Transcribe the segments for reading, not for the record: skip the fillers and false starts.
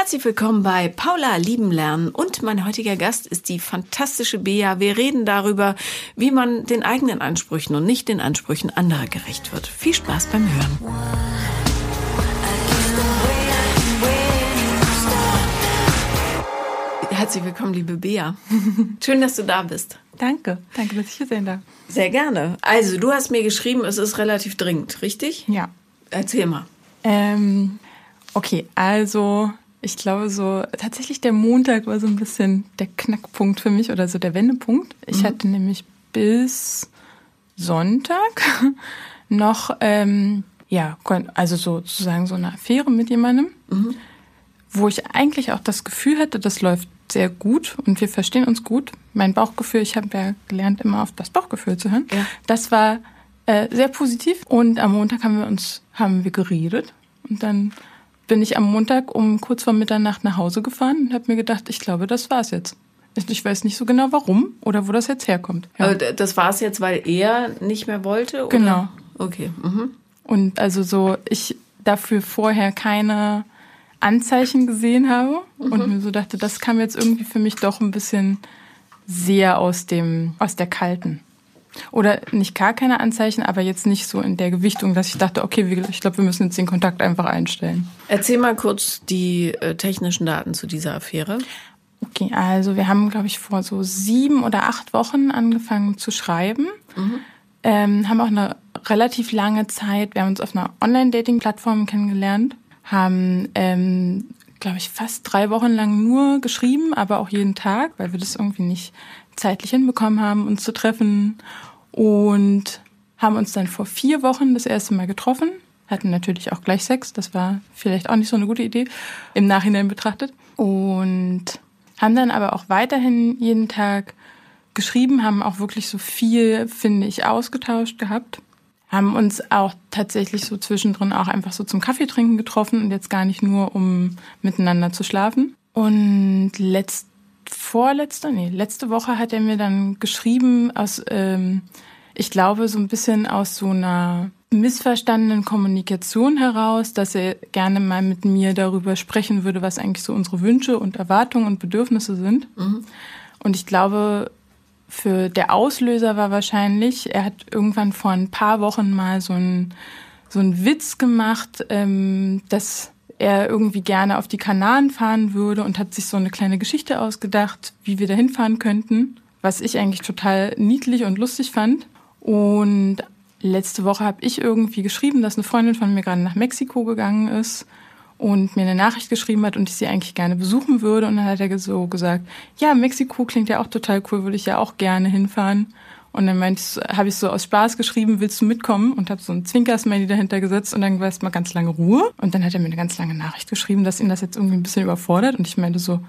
Herzlich willkommen bei Paula lieben lernen und mein heutiger Gast ist die fantastische Bea. Wir reden darüber, wie man den eigenen Ansprüchen und nicht den Ansprüchen anderer gerecht wird. Viel Spaß beim Hören. Herzlich willkommen, liebe Bea. Schön, dass du da bist. Danke, dass ich hier sein darf. Sehr gerne. Also, du hast mir geschrieben, es ist relativ dringend, richtig? Ja. Erzähl mal. Okay, also ich glaube so, tatsächlich der Montag war so ein bisschen der Knackpunkt für mich oder so der Wendepunkt. Ich hatte nämlich bis Sonntag noch, also sozusagen so eine Affäre mit jemandem, wo ich eigentlich auch das Gefühl hatte, das läuft sehr gut und wir verstehen uns gut. Mein Bauchgefühl, ich habe ja gelernt, immer auf das Bauchgefühl zu hören. Ja. Das war sehr positiv und am Montag haben wir geredet und dann bin ich am Montag um kurz vor Mitternacht nach Hause gefahren und habe mir gedacht, ich glaube, das war's jetzt. Ich weiß nicht so genau, warum oder wo das jetzt herkommt. Ja. Aber das war's jetzt, weil er nicht mehr wollte? Oder? Genau. Okay. Und also so, ich dafür vorher keine Anzeichen gesehen habe und mir so dachte, das kam jetzt irgendwie für mich doch ein bisschen sehr aus der Kalten. Oder nicht gar keine Anzeichen, aber jetzt nicht so in der Gewichtung, dass ich dachte, okay, ich glaube, wir müssen jetzt den Kontakt einfach einstellen. Erzähl mal kurz die technischen Daten zu dieser Affäre. Okay, also wir haben, glaube ich, vor so 7 oder 8 Wochen angefangen zu schreiben. Haben auch eine relativ lange Zeit, wir haben uns auf einer Online-Dating-Plattform kennengelernt, haben, glaube ich, fast 3 Wochen lang nur geschrieben, aber auch jeden Tag, weil wir das irgendwie nicht zeitlich hinbekommen haben, uns zu treffen und haben uns dann vor 4 Wochen das erste Mal getroffen, hatten natürlich auch gleich Sex, das war vielleicht auch nicht so eine gute Idee, im Nachhinein betrachtet und haben dann aber auch weiterhin jeden Tag geschrieben, haben auch wirklich so viel, finde ich, ausgetauscht gehabt, haben uns auch tatsächlich so zwischendrin auch einfach so zum Kaffeetrinken getroffen und jetzt gar nicht nur, um miteinander zu schlafen. Und letzte Woche hat er mir dann geschrieben ich glaube, so ein bisschen aus so einer missverstandenen Kommunikation heraus, dass er gerne mal mit mir darüber sprechen würde, was eigentlich so unsere Wünsche und Erwartungen und Bedürfnisse sind. Und ich glaube, der Auslöser war wahrscheinlich, er hat irgendwann vor ein paar Wochen mal so einen Witz gemacht, dass er irgendwie gerne auf die Kanaren fahren würde und hat sich so eine kleine Geschichte ausgedacht, wie wir da hinfahren könnten, was ich eigentlich total niedlich und lustig fand. Und letzte Woche habe ich irgendwie geschrieben, dass eine Freundin von mir gerade nach Mexiko gegangen ist und mir eine Nachricht geschrieben hat und ich sie eigentlich gerne besuchen würde. Und dann hat er so gesagt, ja, Mexiko klingt ja auch total cool, würde ich ja auch gerne hinfahren. Und dann habe ich so aus Spaß geschrieben, willst du mitkommen? Und habe so ein Zwinker-Smiley dahinter gesetzt und dann war es mal ganz lange Ruhe. Und dann hat er mir eine ganz lange Nachricht geschrieben, dass ihn das jetzt irgendwie ein bisschen überfordert. Und ich meinte so,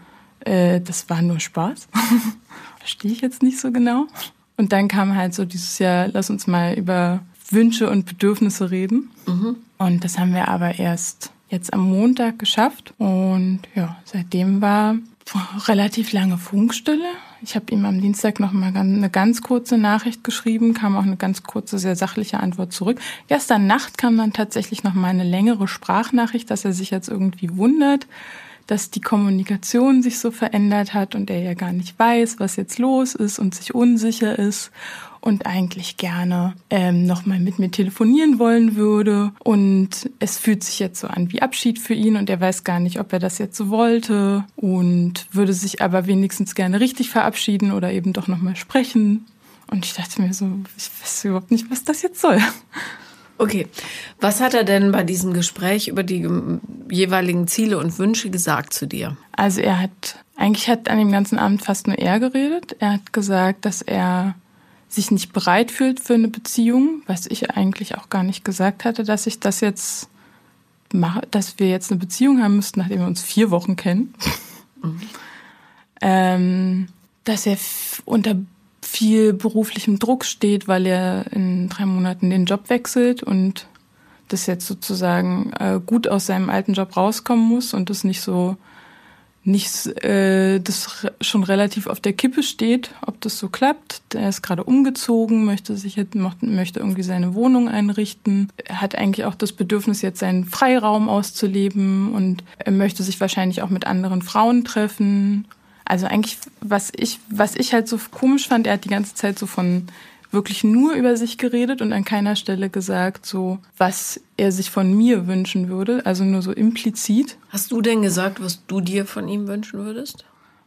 das war nur Spaß. Verstehe ich jetzt nicht so genau. Und dann kam halt so dieses Jahr, lass uns mal über Wünsche und Bedürfnisse reden. Und das haben wir aber erst jetzt am Montag geschafft. Und ja, seitdem war relativ lange Funkstille. Ich habe ihm am Dienstag noch mal eine ganz kurze Nachricht geschrieben, kam auch eine ganz kurze, sehr sachliche Antwort zurück. Gestern Nacht kam dann tatsächlich noch mal eine längere Sprachnachricht, dass er sich jetzt irgendwie wundert, dass die Kommunikation sich so verändert hat und er ja gar nicht weiß, was jetzt los ist und sich unsicher ist und eigentlich gerne noch mal mit mir telefonieren wollen würde. Und es fühlt sich jetzt so an wie Abschied für ihn und er weiß gar nicht, ob er das jetzt so wollte und würde sich aber wenigstens gerne richtig verabschieden oder eben doch noch mal sprechen. Und ich dachte mir so, ich weiß überhaupt nicht, was das jetzt soll. Okay, was hat er denn bei diesem Gespräch über die jeweiligen Ziele und Wünsche gesagt zu dir? Also eigentlich hat an dem ganzen Abend fast nur er geredet. Er hat gesagt, dass er sich nicht bereit fühlt für eine Beziehung, was ich eigentlich auch gar nicht gesagt hatte, dass ich das jetzt mache, dass wir jetzt eine Beziehung haben müssten, nachdem wir uns 4 Wochen kennen. Dass er unter viel beruflichem Druck steht, weil er in 3 Monaten den Job wechselt und das jetzt sozusagen gut aus seinem alten Job rauskommen muss und das nicht so das schon relativ auf der Kippe steht, ob das so klappt. Er ist gerade umgezogen, möchte irgendwie seine Wohnung einrichten. Er hat eigentlich auch das Bedürfnis, jetzt seinen Freiraum auszuleben und er möchte sich wahrscheinlich auch mit anderen Frauen treffen. Also eigentlich, was ich halt so komisch fand, er hat die ganze Zeit so von wirklich nur über sich geredet und an keiner Stelle gesagt, so was er sich von mir wünschen würde, also nur so implizit. Hast du denn gesagt, was du dir von ihm wünschen würdest?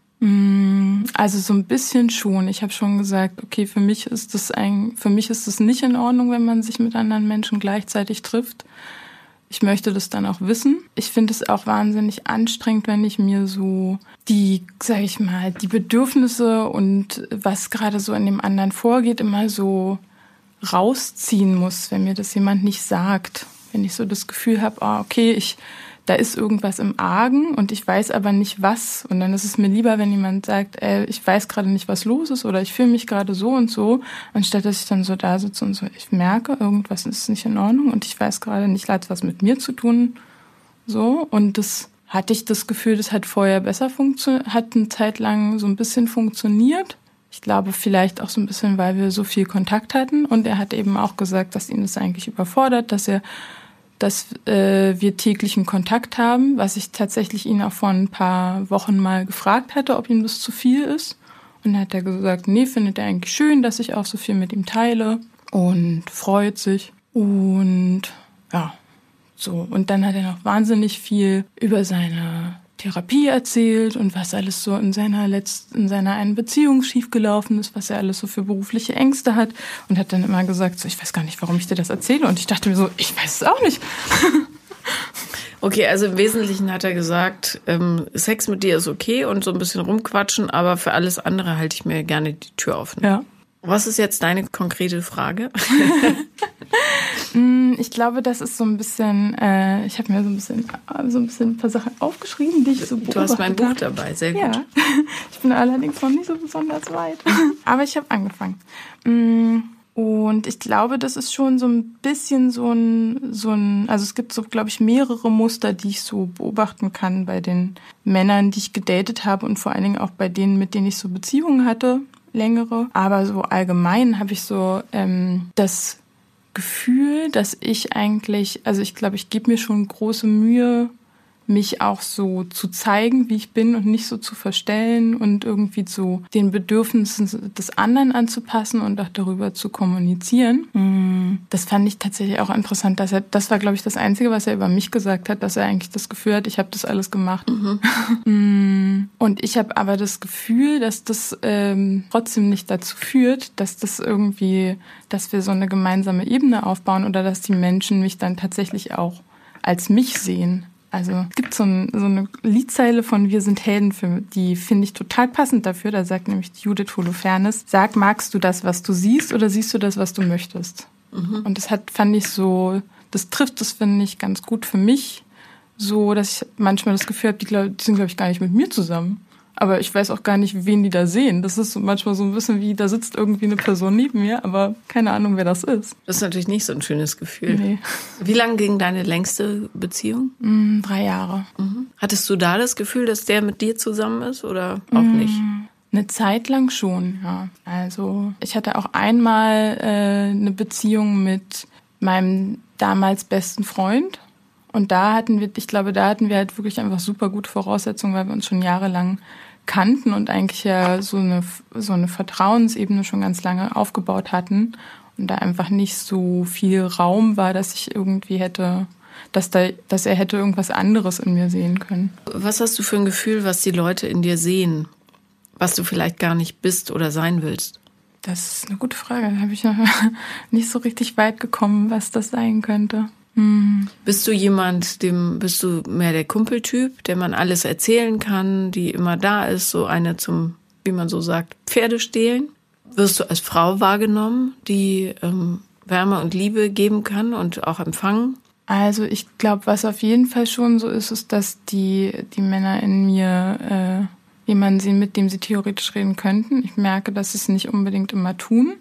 Also so ein bisschen schon. Ich habe schon gesagt, okay, für mich ist es nicht in Ordnung, wenn man sich mit anderen Menschen gleichzeitig trifft. Ich möchte das dann auch wissen. Ich finde es auch wahnsinnig anstrengend, wenn ich mir so die Bedürfnisse und was gerade so in dem anderen vorgeht, immer so rausziehen muss, wenn mir das jemand nicht sagt. Wenn ich so das Gefühl habe, okay, da ist irgendwas im Argen und ich weiß aber nicht was. Und dann ist es mir lieber, wenn jemand sagt, ich weiß gerade nicht, was los ist oder ich fühle mich gerade so und so, anstatt dass ich dann so da sitze und so, ich merke, irgendwas ist nicht in Ordnung und ich weiß gerade nicht, hat was mit mir zu tun. So, und das hatte ich das Gefühl, das hat vorher besser funktioniert, hat eine Zeit lang so ein bisschen funktioniert. Ich glaube vielleicht auch so ein bisschen, weil wir so viel Kontakt hatten und er hat eben auch gesagt, dass ihn das eigentlich überfordert, dass wir täglichen Kontakt haben, was ich tatsächlich ihn auch vor ein paar Wochen mal gefragt hatte, ob ihm das zu viel ist. Und dann hat er gesagt, nee, findet er eigentlich schön, dass ich auch so viel mit ihm teile und freut sich. Und ja, so. Und dann hat er noch wahnsinnig viel über seine Therapie erzählt und was alles so in seiner einen Beziehung schiefgelaufen ist, was er alles so für berufliche Ängste hat und hat dann immer gesagt, so, ich weiß gar nicht, warum ich dir das erzähle und ich dachte mir so, ich weiß es auch nicht. Okay, also im Wesentlichen hat er gesagt, Sex mit dir ist okay und so ein bisschen rumquatschen, aber für alles andere halte ich mir gerne die Tür offen. Ja. Was ist jetzt deine konkrete Frage? Ich glaube, das ist so ein bisschen, ich habe mir so ein bisschen ein paar Sachen aufgeschrieben, die ich so beobachtet habe. Du hast mein Buch dabei, sehr gut. Ja, ich bin allerdings noch nicht so besonders weit. Aber ich habe angefangen. Und ich glaube, das ist schon so ein bisschen so ein, also es gibt so, glaube ich, mehrere Muster, die ich so beobachten kann bei den Männern, die ich gedatet habe und vor allen Dingen auch bei denen, mit denen ich so Beziehungen hatte, längere. Aber so allgemein habe ich so das Gefühl, dass ich eigentlich, also ich glaube, ich gebe mir schon große Mühe, mich auch so zu zeigen, wie ich bin und nicht so zu verstellen und irgendwie zu den Bedürfnissen des anderen anzupassen und auch darüber zu kommunizieren. Das fand ich tatsächlich auch interessant, das war, glaube ich, das Einzige, was er über mich gesagt hat, dass er eigentlich das Gefühl hat, ich habe das alles gemacht. Und ich habe aber das Gefühl, dass das trotzdem nicht dazu führt, dass wir so eine gemeinsame Ebene aufbauen oder dass die Menschen mich dann tatsächlich auch als mich sehen. Also es gibt so eine Liedzeile von Wir sind Helden, die finde ich total passend dafür. Da sagt nämlich Judith Holofernes, sag, magst du das, was du siehst oder siehst du das, was du möchtest? Und das das trifft das, finde ich, ganz gut für mich, so, dass ich manchmal das Gefühl habe, die sind, glaube ich, gar nicht mit mir zusammen. Aber ich weiß auch gar nicht, wen die da sehen. Das ist manchmal so ein bisschen wie, da sitzt irgendwie eine Person neben mir, aber keine Ahnung, wer das ist. Das ist natürlich nicht so ein schönes Gefühl. Nee. Wie lange ging deine längste Beziehung? 3 Jahre. Hattest du da das Gefühl, dass der mit dir zusammen ist oder auch nicht? Eine Zeit lang schon, ja. Also ich hatte auch einmal eine Beziehung mit meinem damals besten Freund. Und da hatten wir halt wirklich einfach super gute Voraussetzungen, weil wir uns schon jahrelang kannten und eigentlich ja so eine Vertrauensebene schon ganz lange aufgebaut hatten und da einfach nicht so viel Raum war, dass ich irgendwie dass er hätte irgendwas anderes in mir sehen können. Was hast du für ein Gefühl, was die Leute in dir sehen, was du vielleicht gar nicht bist oder sein willst? Das ist eine gute Frage. Da habe ich noch nicht so richtig weit gekommen, was das sein könnte. Bist du bist du mehr der Kumpeltyp, der man alles erzählen kann, die immer da ist, so eine zum, wie man so sagt, Pferde stehlen? Wirst du als Frau wahrgenommen, die Wärme und Liebe geben kann und auch empfangen? Also ich glaube, was auf jeden Fall schon so ist, dass die Männer in mir jemanden sehen, mit dem sie theoretisch reden könnten. Ich merke, dass sie es nicht unbedingt immer tun.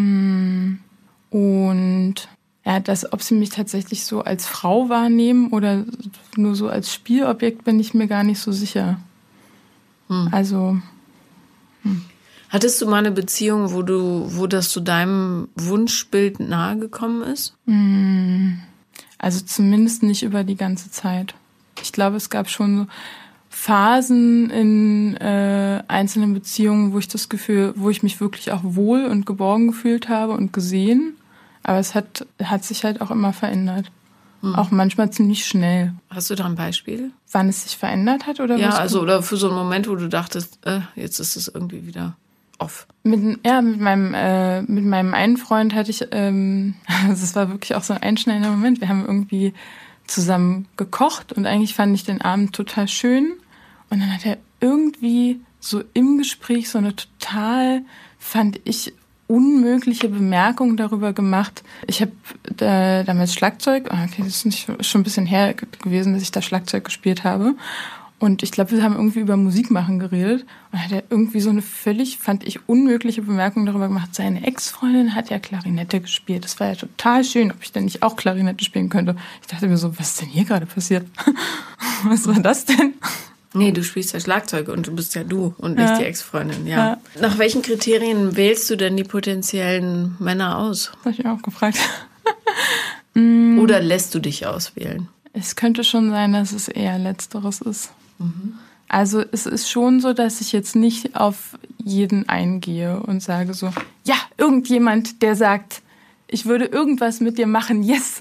Und ja, ob sie mich tatsächlich so als Frau wahrnehmen oder nur so als Spielobjekt, bin ich mir gar nicht so sicher. Also. Hattest du mal eine Beziehung, wo das zu deinem Wunschbild nahe gekommen ist? Also zumindest nicht über die ganze Zeit. Ich glaube, es gab schon so Phasen in einzelnen Beziehungen, wo ich mich wirklich auch wohl und geborgen gefühlt habe und gesehen. Aber es hat sich halt auch immer verändert. Auch manchmal ziemlich schnell. Hast du da ein Beispiel? Wann es sich verändert hat? Oder ja, oder für so einen Moment, wo du dachtest, jetzt ist es irgendwie wieder off. Mit meinem einen Freund hatte ich, das war wirklich auch so ein einschneidender Moment. Wir haben irgendwie zusammen gekocht und eigentlich fand ich den Abend total schön. Und dann hat er irgendwie so im Gespräch so eine total, fand ich, unmögliche Bemerkung darüber gemacht. Ich habe damals Schlagzeug, okay, das ist schon ein bisschen her gewesen, dass ich da Schlagzeug gespielt habe. Und ich glaube, wir haben irgendwie über Musik machen geredet. Und hat er irgendwie so eine völlig, fand ich, unmögliche Bemerkung darüber gemacht. Seine Ex-Freundin hat ja Klarinette gespielt. Das war ja total schön, ob ich denn nicht auch Klarinette spielen könnte. Ich dachte mir so, was ist denn hier gerade passiert? Was war das denn? Nee, du spielst ja Schlagzeug und du bist ja du und nicht die Ex-Freundin, ja. Nach welchen Kriterien wählst du denn die potenziellen Männer aus? Das habe ich auch gefragt. Oder lässt du dich auswählen? Es könnte schon sein, dass es eher Letzteres ist. Also es ist schon so, dass ich jetzt nicht auf jeden eingehe und sage so, ja, irgendjemand, der sagt, ich würde irgendwas mit dir machen, yes.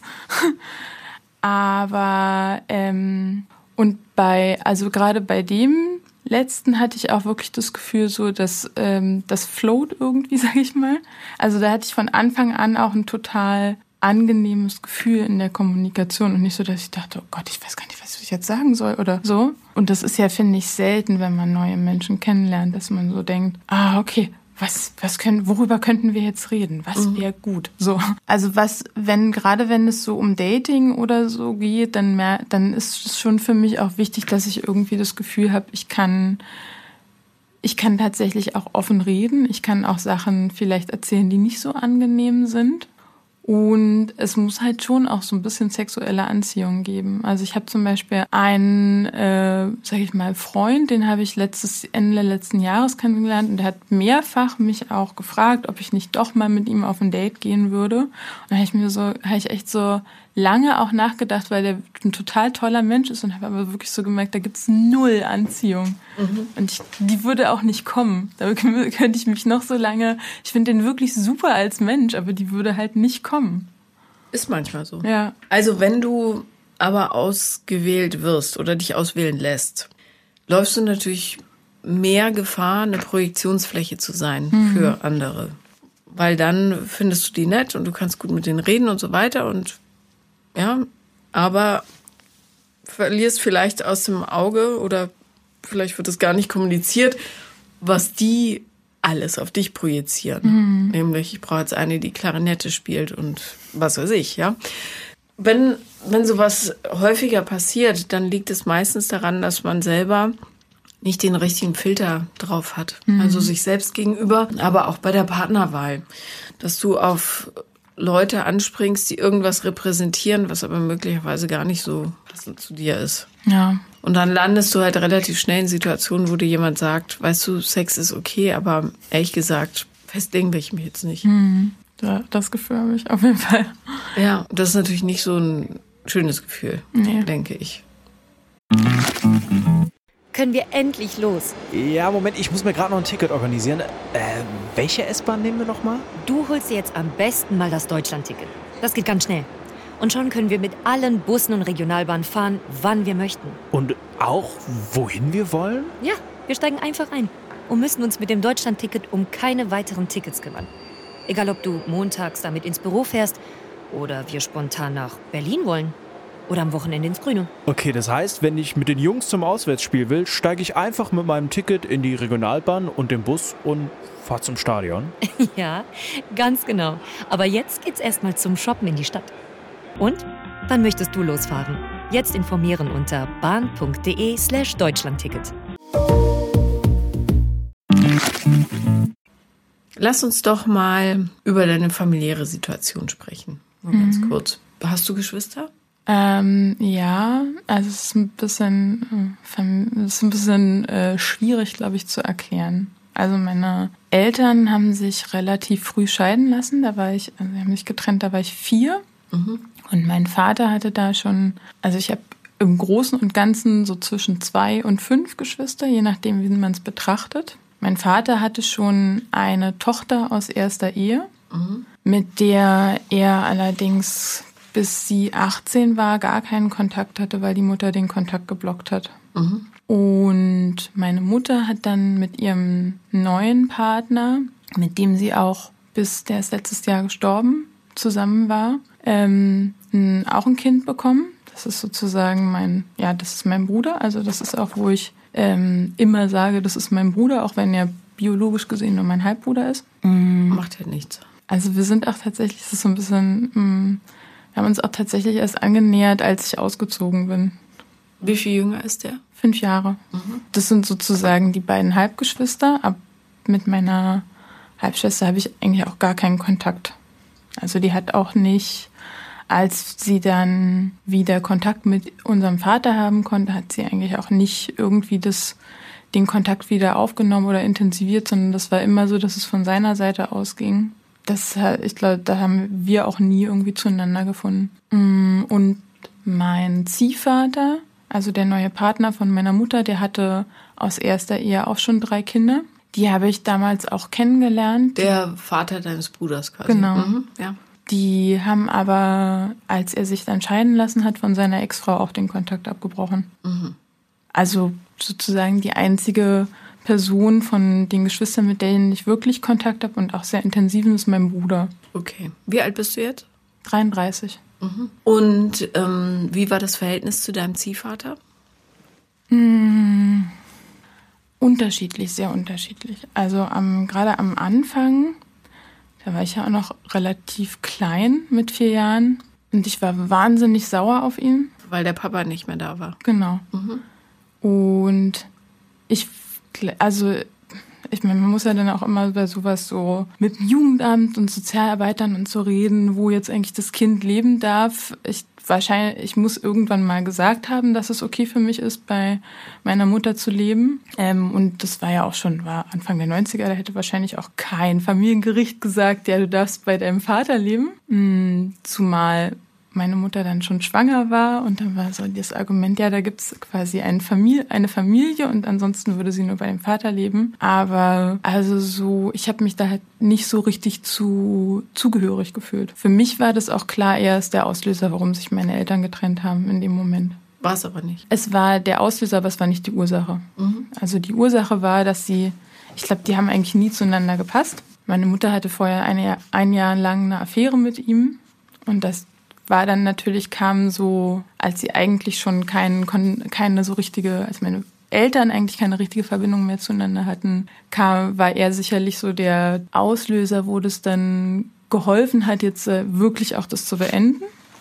Aber und gerade bei dem letzten hatte ich auch wirklich das Gefühl so, dass das float irgendwie, sag ich mal. Also da hatte ich von Anfang an auch ein total angenehmes Gefühl in der Kommunikation und nicht so, dass ich dachte, oh Gott, ich weiß gar nicht, was ich jetzt sagen soll oder so. Und das ist ja, finde ich, selten, wenn man neue Menschen kennenlernt, dass man so denkt, okay, worüber könnten wir jetzt reden? Was wäre gut? So. Also gerade wenn es so um Dating oder so geht, dann ist es schon für mich auch wichtig, dass ich irgendwie das Gefühl habe, ich kann tatsächlich auch offen reden. Ich kann auch Sachen vielleicht erzählen, die nicht so angenehm sind. Und es muss halt schon auch so ein bisschen sexuelle Anziehung geben. Also ich habe zum Beispiel einen, sag ich mal, Freund, den habe ich Ende letzten Jahres kennengelernt und der hat mehrfach mich auch gefragt, ob ich nicht doch mal mit ihm auf ein Date gehen würde. Und da habe ich echt so lange auch nachgedacht, weil der ein total toller Mensch ist und habe aber wirklich so gemerkt, da gibt's null Anziehung. Und die würde auch nicht kommen. Da könnte ich mich noch so lange, ich finde den wirklich super als Mensch, aber die würde halt nicht kommen. Ist manchmal so. Ja. Also wenn du aber ausgewählt wirst oder dich auswählen lässt, läufst du natürlich mehr Gefahr, eine Projektionsfläche zu sein für andere. Weil dann findest du die nett und du kannst gut mit denen reden und so weiter und ja, aber verlierst vielleicht aus dem Auge oder vielleicht wird es gar nicht kommuniziert, was die alles auf dich projizieren. Nämlich, ich brauche jetzt eine, die Klarinette spielt und was weiß ich, ja. Wenn sowas häufiger passiert, dann liegt es meistens daran, dass man selber nicht den richtigen Filter drauf hat. Also sich selbst gegenüber, aber auch bei der Partnerwahl. Dass du auf Leute anspringst, die irgendwas repräsentieren, was aber möglicherweise gar nicht so passend zu dir ist. Ja. Und dann landest du halt relativ schnell in Situationen, wo dir jemand sagt, weißt du, Sex ist okay, aber ehrlich gesagt, festlegen will ich mich jetzt nicht. Ja, das Gefühl habe ich auf jeden Fall. Ja, das ist natürlich nicht so ein schönes Gefühl, denke ich. Können wir endlich los? Ja, Moment, ich muss mir gerade noch ein Ticket organisieren. Welche S-Bahn nehmen wir nochmal? Du holst dir jetzt am besten mal das Deutschland-Ticket. Das geht ganz schnell. Und schon können wir mit allen Bussen und Regionalbahnen fahren, wann wir möchten. Und auch, wohin wir wollen? Ja, wir steigen einfach ein und müssen uns mit dem Deutschland-Ticket um keine weiteren Tickets kümmern. Egal, ob du montags damit ins Büro fährst oder wir spontan nach Berlin wollen. Oder am Wochenende ins Grüne. Okay, das heißt, wenn ich mit den Jungs zum Auswärtsspiel will, steige ich einfach mit meinem Ticket in die Regionalbahn und den Bus und fahre zum Stadion. Ja, ganz genau. Aber jetzt geht's erstmal zum Shoppen in die Stadt. Und? Wann möchtest du losfahren? Jetzt informieren unter bahn.de/Deutschlandticket. Lass uns doch mal über deine familiäre Situation sprechen. Nur ganz kurz. Hast du Geschwister? Ja, also es ist ein bisschen, schwierig, glaube ich, zu erklären. Also meine Eltern haben sich relativ früh scheiden lassen. Sie haben sich getrennt, da war ich 4. Und mein Vater hatte da schon, also ich habe im Großen und Ganzen so zwischen 2 und 5 Geschwister, je nachdem, wie man es betrachtet. Mein Vater hatte schon eine Tochter aus erster Ehe, mit der er allerdings, bis sie 18 war, gar keinen Kontakt hatte, weil die Mutter den Kontakt geblockt hat. Und meine Mutter hat dann mit ihrem neuen Partner, mit dem sie auch der ist letztes Jahr gestorben, zusammen war, auch ein Kind bekommen. Das ist sozusagen das ist mein Bruder. Also das ist auch, wo ich immer sage, das ist mein Bruder, auch wenn er biologisch gesehen nur mein Halbbruder ist. Macht ja nichts. Also wir sind auch tatsächlich, das ist so ein bisschen, wir haben uns auch tatsächlich erst angenähert, als ich ausgezogen bin. Wie viel jünger ist der? 5 Jahre. Das sind sozusagen die beiden Halbgeschwister. Aber mit meiner Halbschwester habe ich eigentlich auch gar keinen Kontakt. Also die hat auch nicht, als sie dann wieder Kontakt mit unserem Vater haben konnte, hat sie eigentlich auch nicht irgendwie den Kontakt wieder aufgenommen oder intensiviert, sondern das war immer so, dass es von seiner Seite ausging. Ich glaube, da haben wir auch nie irgendwie zueinander gefunden. Und mein Ziehvater, also der neue Partner von meiner Mutter, der hatte aus erster Ehe auch schon 3 Kinder. Die habe ich damals auch kennengelernt. Der Vater deines Bruders quasi. Genau. Ja. Die haben aber, als er sich dann scheiden lassen hat, von seiner Ex-Frau auch den Kontakt abgebrochen. Also sozusagen die einzige Person von den Geschwistern, mit denen ich wirklich Kontakt habe und auch sehr intensiven, ist mein Bruder. Okay. Wie alt bist du jetzt? 33. Und wie war das Verhältnis zu deinem Ziehvater? Unterschiedlich, sehr unterschiedlich. Also gerade am Anfang, da war ich ja auch noch relativ klein mit 4 Jahren und ich war wahnsinnig sauer auf ihn. Weil der Papa nicht mehr da war. Genau. Und man muss ja dann auch immer bei sowas so mit dem Jugendamt und Sozialarbeitern und so reden, wo jetzt eigentlich das Kind leben darf. Ich muss irgendwann mal gesagt haben, dass es okay für mich ist, bei meiner Mutter zu leben. Und das war Anfang der 90er, da hätte wahrscheinlich auch kein Familiengericht gesagt, ja, du darfst bei deinem Vater leben. Zumal meine Mutter dann schon schwanger war und dann war so das Argument, ja, da gibt's quasi eine Familie und ansonsten würde sie nur bei dem Vater leben. Aber ich habe mich da halt nicht so richtig zugehörig gefühlt. Für mich war das auch klar erst der Auslöser, warum sich meine Eltern getrennt haben in dem Moment. War es aber nicht. Es war der Auslöser, aber es war nicht die Ursache. Also die Ursache war, dass die haben eigentlich nie zueinander gepasst. Meine Mutter hatte vorher ein Jahr lang eine Affäre mit ihm und das war dann natürlich, kam so, als sie eigentlich schon keine so richtige, als meine Eltern eigentlich keine richtige Verbindung mehr zueinander hatten, war er sicherlich so der Auslöser, wo das dann geholfen hat, jetzt wirklich auch das zu beenden.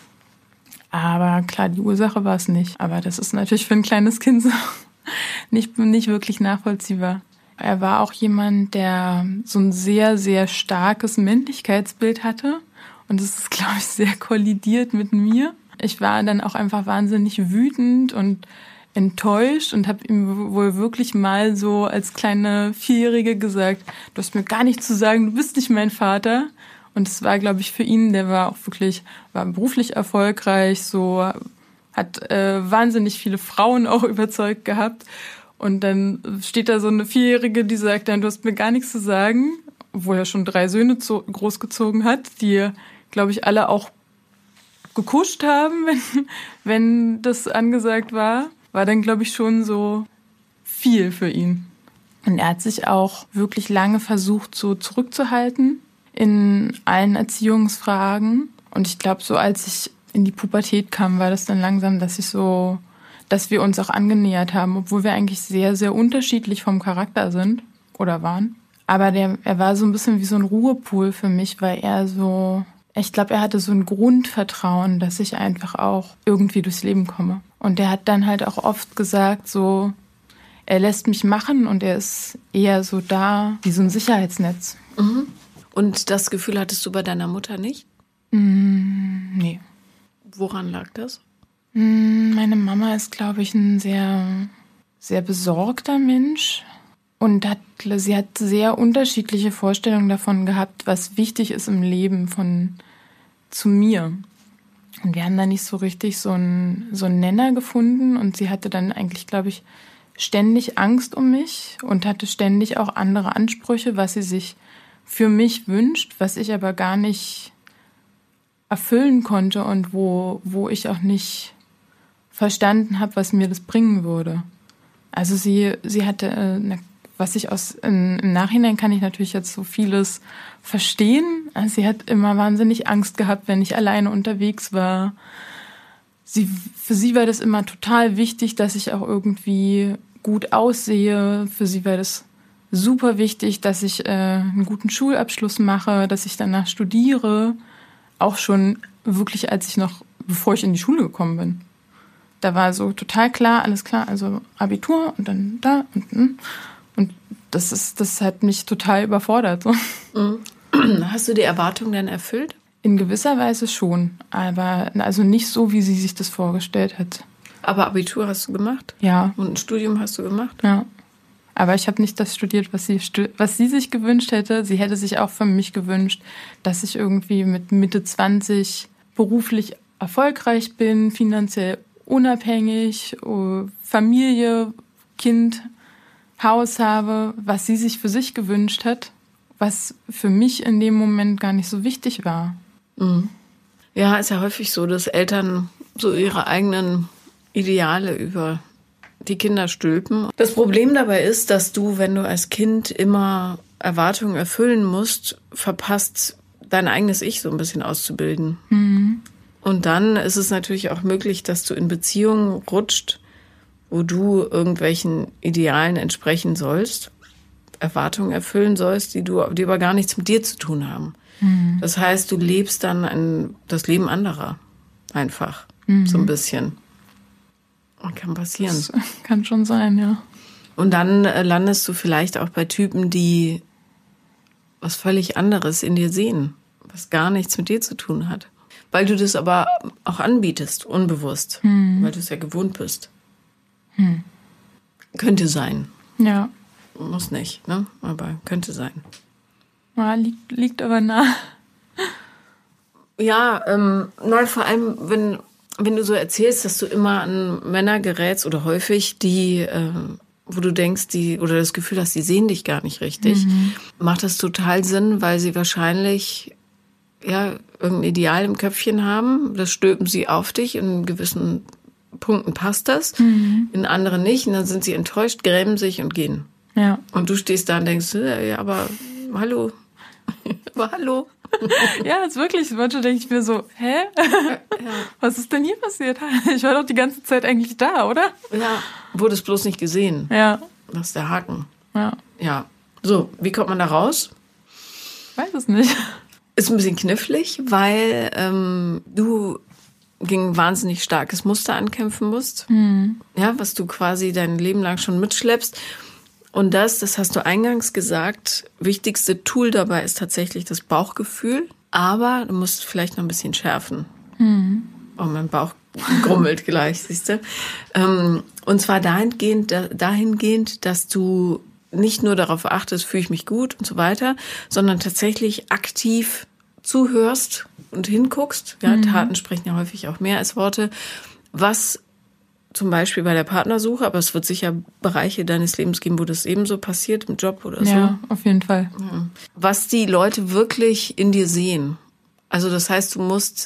Aber klar, die Ursache war es nicht. Aber das ist natürlich für ein kleines Kind so nicht wirklich nachvollziehbar. Er war auch jemand, der so ein sehr, sehr starkes Männlichkeitsbild hatte. Und das ist, glaube ich, sehr kollidiert mit mir. Ich war dann auch einfach wahnsinnig wütend und enttäuscht und habe ihm wohl wirklich mal so als kleine 4-Jährige gesagt, du hast mir gar nichts zu sagen, du bist nicht mein Vater. Und es war, glaube ich, für ihn, der war beruflich erfolgreich, so hat wahnsinnig viele Frauen auch überzeugt gehabt. Und dann steht da so eine 4-Jährige, die sagt dann, du hast mir gar nichts zu sagen, obwohl er schon 3 Söhne großgezogen hat, die, glaube ich, alle auch gekuscht haben, wenn das angesagt war dann, glaube ich, schon so viel für ihn. Und er hat sich auch wirklich lange versucht, so zurückzuhalten in allen Erziehungsfragen. Und ich glaube, so als ich in die Pubertät kam, war das dann langsam, dass wir uns auch angenähert haben, obwohl wir eigentlich sehr, sehr unterschiedlich vom Charakter sind oder waren. Aber er war so ein bisschen wie so ein Ruhepol für mich, weil ich glaube, er hatte so ein Grundvertrauen, dass ich einfach auch irgendwie durchs Leben komme. Und er hat dann halt auch oft gesagt, so, er lässt mich machen und er ist eher so da wie so ein Sicherheitsnetz. Und das Gefühl hattest du bei deiner Mutter nicht? Nee. Woran lag das? Meine Mama ist, glaube ich, ein sehr, sehr besorgter Mensch und sie hat sehr unterschiedliche Vorstellungen davon gehabt, was wichtig ist im Leben zu mir. Und wir haben da nicht so richtig so einen Nenner gefunden und sie hatte dann eigentlich, glaube ich, ständig Angst um mich und hatte ständig auch andere Ansprüche, was sie sich für mich wünscht, was ich aber gar nicht erfüllen konnte und wo ich auch nicht verstanden habe, was mir das bringen würde. Also sie hatte, im Nachhinein kann ich natürlich jetzt so vieles verstehen. Also sie hat immer wahnsinnig Angst gehabt, wenn ich alleine unterwegs war. Für sie war das immer total wichtig, dass ich auch irgendwie gut aussehe. Für sie war das super wichtig, dass ich einen guten Schulabschluss mache, dass ich danach studiere. Auch schon wirklich, bevor ich in die Schule gekommen bin. Da war so total klar, alles klar, also Abitur und dann da und das hat mich total überfordert. So. Hast du die Erwartungen denn erfüllt? In gewisser Weise schon, aber also nicht so, wie sie sich das vorgestellt hat. Aber Abitur hast du gemacht? Ja. Und ein Studium hast du gemacht? Ja. Aber ich habe nicht das studiert, was sie sich gewünscht hätte. Sie hätte sich auch von mich gewünscht, dass ich irgendwie mit Mitte 20 beruflich erfolgreich bin, finanziell unabhängig, Familie, Kind, Haus habe, was sie sich für sich gewünscht hat, was für mich in dem Moment gar nicht so wichtig war. Mhm. Ja, ist ja häufig so, dass Eltern so ihre eigenen Ideale über die Kinder stülpen. Das Problem dabei ist, dass du, wenn du als Kind immer Erwartungen erfüllen musst, verpasst, dein eigenes Ich so ein bisschen auszubilden. Mhm. Und dann ist es natürlich auch möglich, dass du in Beziehungen rutscht, wo du irgendwelchen Idealen entsprechen sollst, Erwartungen erfüllen sollst, die aber gar nichts mit dir zu tun haben. Mhm. Das heißt, du lebst dann das Leben anderer. Einfach. So ein bisschen. Kann passieren. Das kann schon sein, ja. Und dann landest du vielleicht auch bei Typen, die was völlig anderes in dir sehen, was gar nichts mit dir zu tun hat. Weil du das aber auch anbietest, unbewusst, weil du es ja gewohnt bist. Könnte sein. Ja. Muss nicht, ne? Aber könnte sein. Ja, liegt aber nah. Ja, vor allem, wenn du so erzählst, dass du immer an Männer gerätst oder häufig, die, wo du denkst, oder das Gefühl hast, die sehen dich gar nicht richtig, macht das total Sinn, weil sie wahrscheinlich irgendein Ideal im Köpfchen haben. Das stülpen sie auf dich. In gewissen Punkten passt das, in anderen nicht. Und dann sind sie enttäuscht, grämen sich und gehen. Ja. Und du stehst da und denkst, ja, aber hallo. Aber hallo. Ja, das ist wirklich. Manchmal denke ich mir so, hä? Ja. Was ist denn hier passiert? Ich war doch die ganze Zeit eigentlich da, oder? Ja, wurde es bloß nicht gesehen. Ja. Das ist der Haken. Ja. Ja. So, wie kommt man da raus? Weiß es nicht. Ist ein bisschen knifflig, weil du gegen ein wahnsinnig starkes Muster ankämpfen musst. Ja, was du quasi dein Leben lang schon mitschleppst. Und das hast du eingangs gesagt, wichtigste Tool dabei ist tatsächlich das Bauchgefühl. Aber du musst vielleicht noch ein bisschen schärfen. Oh, mein Bauch grummelt gleich, siehst du. Und zwar dahingehend, dass du nicht nur darauf achtest, fühle ich mich gut und so weiter, sondern tatsächlich aktiv zuhörst und hinguckst. Ja, Taten sprechen ja häufig auch mehr als Worte. Was zum Beispiel bei der Partnersuche, aber es wird sicher Bereiche deines Lebens geben, wo das ebenso passiert, im Job oder so. Ja, auf jeden Fall. Ja. Was die Leute wirklich in dir sehen. Also das heißt, das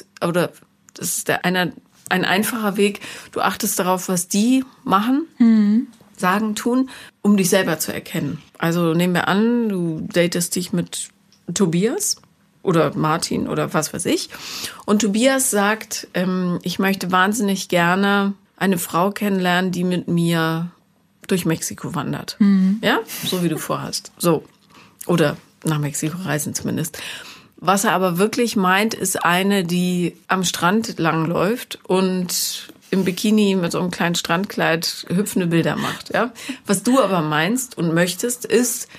ist ein einfacher Weg, du achtest darauf, was die machen, sagen, tun, um dich selber zu erkennen. Also nehmen wir an, du datest dich mit Tobias oder Martin oder was weiß ich. Und Tobias sagt, ich möchte wahnsinnig gerne eine Frau kennenlernen, die mit mir durch Mexiko wandert. Ja, so wie du vorhast. So. Oder nach Mexiko reisen zumindest. Was er aber wirklich meint, ist eine, die am Strand langläuft und im Bikini mit so einem kleinen Strandkleid hüpfende Bilder macht. Ja? Was du aber meinst und möchtest, ist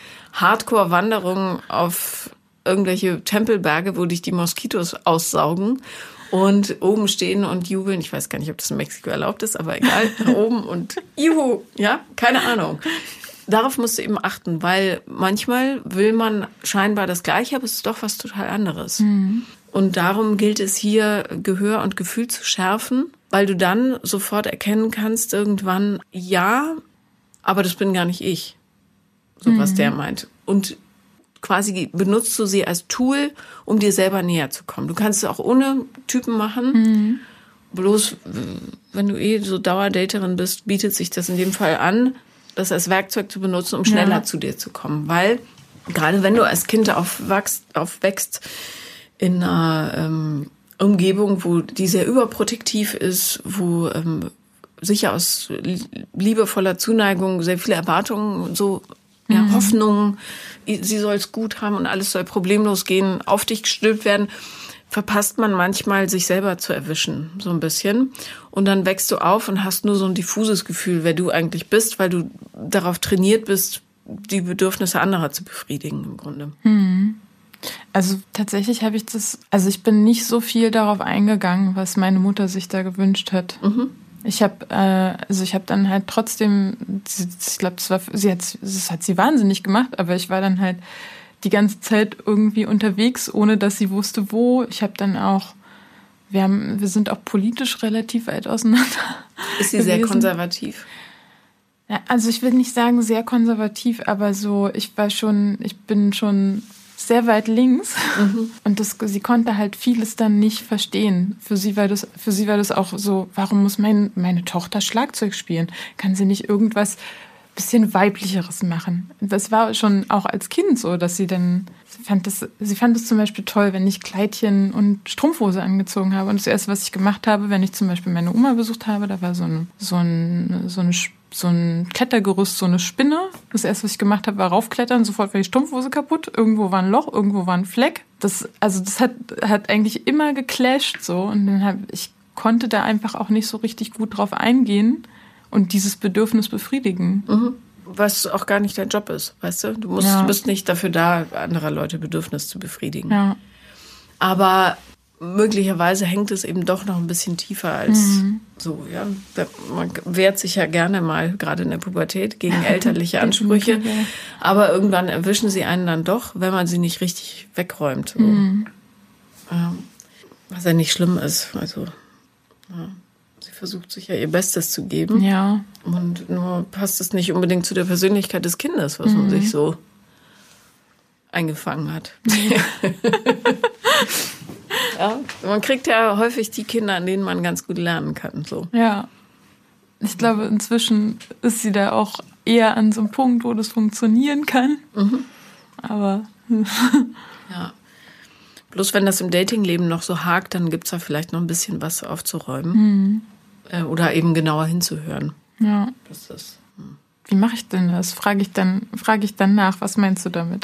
Hardcore-Wanderung auf irgendwelche Tempelberge, wo dich die Moskitos aussaugen und oben stehen und jubeln. Ich weiß gar nicht, ob das in Mexiko erlaubt ist, aber egal, nach oben und juhu, ja, keine Ahnung. Darauf musst du eben achten, weil manchmal will man scheinbar das Gleiche, aber es ist doch was total anderes. Und darum gilt es hier, Gehör und Gefühl zu schärfen, weil du dann sofort erkennen kannst, irgendwann, ja, aber das bin gar nicht ich. So was der meint. Und quasi benutzt du sie als Tool, um dir selber näher zu kommen. Du kannst es auch ohne Typen machen. Bloß, wenn du so Dauerdaterin bist, bietet sich das in dem Fall an, das als Werkzeug zu benutzen, um schneller zu dir zu kommen. Weil, gerade wenn du als Kind aufwächst in einer Umgebung, wo die sehr überprotektiv ist, wo sicher aus liebevoller Zuneigung sehr viele Erwartungen und so, Hoffnungen, sie soll es gut haben und alles soll problemlos gehen, auf dich gestülpt werden, verpasst man manchmal, sich selber zu erwischen, so ein bisschen. Und dann wächst du auf und hast nur so ein diffuses Gefühl, wer du eigentlich bist, weil du darauf trainiert bist, die Bedürfnisse anderer zu befriedigen im Grunde. Also tatsächlich habe ich ich bin nicht so viel darauf eingegangen, was meine Mutter sich da gewünscht hat. Ich habe dann halt trotzdem, ich glaube, das hat sie wahnsinnig gemacht, aber ich war dann halt die ganze Zeit irgendwie unterwegs, ohne dass sie wusste, wo. Ich habe dann auch, wir sind auch politisch relativ weit auseinander. Ist sie sehr konservativ? Ja, also ich will nicht sagen sehr konservativ, aber so, ich bin schon sehr weit links und sie konnte halt vieles dann nicht verstehen. Für sie war das auch so, warum muss meine Tochter Schlagzeug spielen? Kann sie nicht irgendwas bisschen weiblicheres machen? Das war schon auch als Kind so, dass sie fand es zum Beispiel toll, wenn ich Kleidchen und Strumpfhose angezogen habe. Und das Erste, was ich gemacht habe, wenn ich zum Beispiel meine Oma besucht habe, da war so ein Klettergerüst, so eine Spinne. Das Erste, was ich gemacht habe, war raufklettern. Sofort war die Strumpfhose kaputt. Irgendwo war ein Loch, irgendwo war ein Fleck. Das hat eigentlich immer geclasht so. Und dann ich konnte da einfach auch nicht so richtig gut drauf eingehen und dieses Bedürfnis befriedigen. Was auch gar nicht dein Job ist, weißt du? Du bist nicht dafür da, anderer Leute Bedürfnis zu befriedigen. Ja. Aber möglicherweise hängt es eben doch noch ein bisschen tiefer als so, ja. Man wehrt sich ja gerne mal, gerade in der Pubertät, gegen elterliche Ansprüche. Aber irgendwann erwischen sie einen dann doch, wenn man sie nicht richtig wegräumt. So. Was ja nicht schlimm ist. Also, sie versucht sich ja ihr Bestes zu geben. Ja. Und nur passt es nicht unbedingt zu der Persönlichkeit des Kindes, was man sich so eingefangen hat. Ja, man kriegt ja häufig die Kinder, an denen man ganz gut lernen kann. So. Ja. Ich glaube, inzwischen ist sie da auch eher an so einem Punkt, wo das funktionieren kann. Aber ja. Bloß wenn das im Datingleben noch so hakt, dann gibt es da vielleicht noch ein bisschen was aufzuräumen. Oder eben genauer hinzuhören. Ja. Das ist, Wie mache ich denn das? Frage ich dann nach. Was meinst du damit?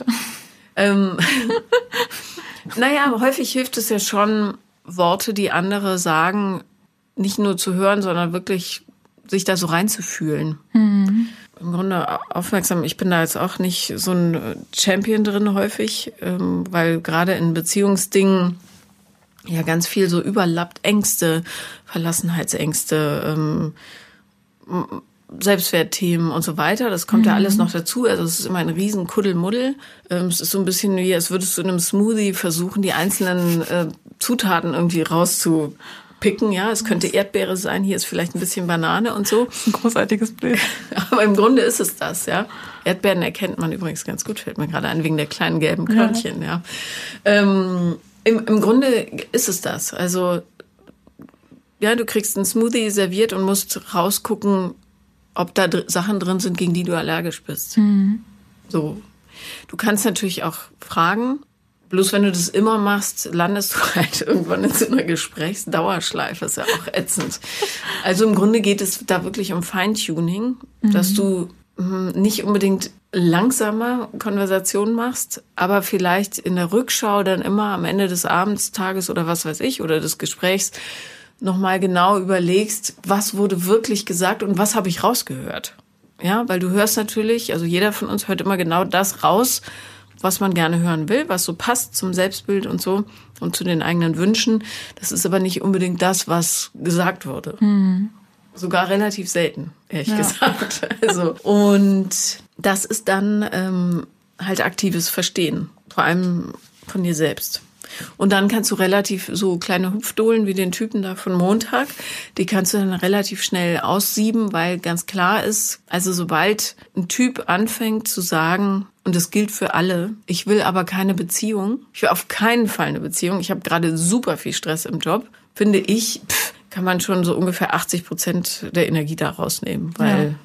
Naja, häufig hilft es ja schon, Worte, die andere sagen, nicht nur zu hören, sondern wirklich sich da so reinzufühlen. Im Grunde aufmerksam. Ich bin da jetzt auch nicht so ein Champion drin häufig, weil gerade in Beziehungsdingen ja ganz viel so überlappt. Ängste, Verlassenheitsängste, Selbstwertthemen und so weiter. Das kommt ja alles noch dazu. Also es ist immer ein riesen Kuddelmuddel. Es ist so ein bisschen wie, als würdest du in einem Smoothie versuchen, die einzelnen Zutaten irgendwie rauszupicken. Ja, es könnte Erdbeere sein, hier ist vielleicht ein bisschen Banane und so. Das ist ein großartiges Bild. Aber im Grunde ist es das, ja. Erdbeeren erkennt man übrigens ganz gut, fällt mir gerade ein, wegen der kleinen gelben Körnchen, ja. Im Grunde ist es das. Also, ja, du kriegst einen Smoothie serviert und musst rausgucken, ob da Sachen drin sind, gegen die du allergisch bist. So. Du kannst natürlich auch fragen, bloß wenn du das immer machst, landest du halt irgendwann in so einer Gesprächsdauerschleife. Ist ja auch ätzend. Also im Grunde geht es da wirklich um Feintuning, dass du nicht unbedingt langsamer Konversationen machst, aber vielleicht in der Rückschau dann immer am Ende des Abends, Tages oder was weiß ich, oder des Gesprächs nochmal genau überlegst, was wurde wirklich gesagt und was habe ich rausgehört. Ja, weil du hörst natürlich, also jeder von uns hört immer genau das raus, was man gerne hören will, was so passt zum Selbstbild und so und zu den eigenen Wünschen. Das ist aber nicht unbedingt das, was gesagt wurde. Sogar relativ selten, ehrlich gesagt. Also, und das ist dann halt aktives Verstehen, vor allem von dir selbst. Und dann kannst du relativ so kleine Hupfdohlen wie den Typen da von Montag, die kannst du dann relativ schnell aussieben, weil ganz klar ist, also sobald ein Typ anfängt zu sagen, und das gilt für alle, ich will aber keine Beziehung, ich will auf keinen Fall eine Beziehung, ich habe gerade super viel Stress im Job, finde ich, kann man schon so ungefähr 80% der Energie da rausnehmen, weil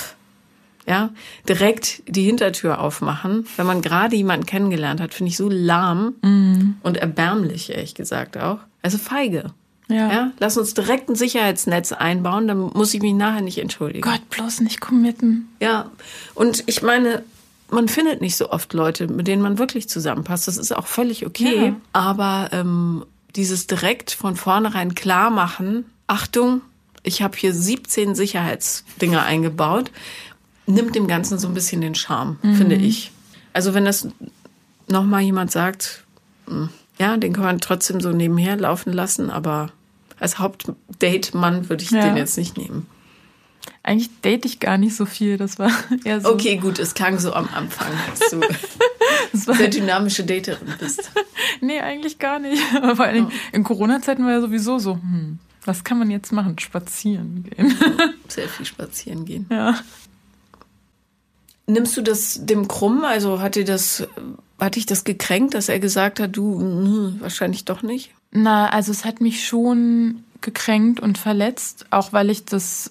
direkt die Hintertür aufmachen, wenn man gerade jemanden kennengelernt hat, finde ich so lahm und erbärmlich, ehrlich gesagt auch. Also feige. Ja, lass uns direkt ein Sicherheitsnetz einbauen, dann muss ich mich nachher nicht entschuldigen. Gott, bloß nicht committen. Ja, und ich meine, man findet nicht so oft Leute, mit denen man wirklich zusammenpasst. Das ist auch völlig okay. Ja. Aber dieses direkt von vornherein klar machen, Achtung, ich habe hier 17 Sicherheitsdinger eingebaut, nimmt dem Ganzen so ein bisschen den Charme, finde ich. Also wenn das nochmal jemand sagt, ja, den kann man trotzdem so nebenher laufen lassen, aber als Hauptdate-Mann würde ich den jetzt nicht nehmen. Eigentlich date ich gar nicht so viel, das war eher so... Okay, gut, es klang so am Anfang, dass du sehr dynamische Daterin bist. Nee, eigentlich gar nicht. Aber vor allem in Corona-Zeiten war ja sowieso so, was kann man jetzt machen? Spazieren gehen. Sehr viel spazieren gehen. Ja. Nimmst du das dem krumm? Also hat dich das gekränkt, dass er gesagt hat, du, wahrscheinlich doch nicht? Na, also es hat mich schon gekränkt und verletzt, auch weil ich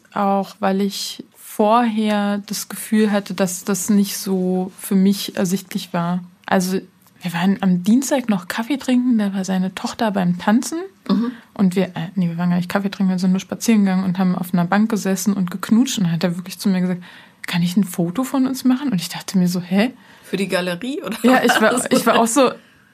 vorher das Gefühl hatte, dass das nicht so für mich ersichtlich war. Also wir waren am Dienstag noch Kaffee trinken, da war seine Tochter beim Tanzen und wir waren gar nicht Kaffee trinken, wir sind nur spazieren gegangen und haben auf einer Bank gesessen und geknutscht und dann hat er wirklich zu mir gesagt, kann ich ein Foto von uns machen? Und ich dachte mir so, hä? Für die Galerie, oder? Ja, ich war auch so,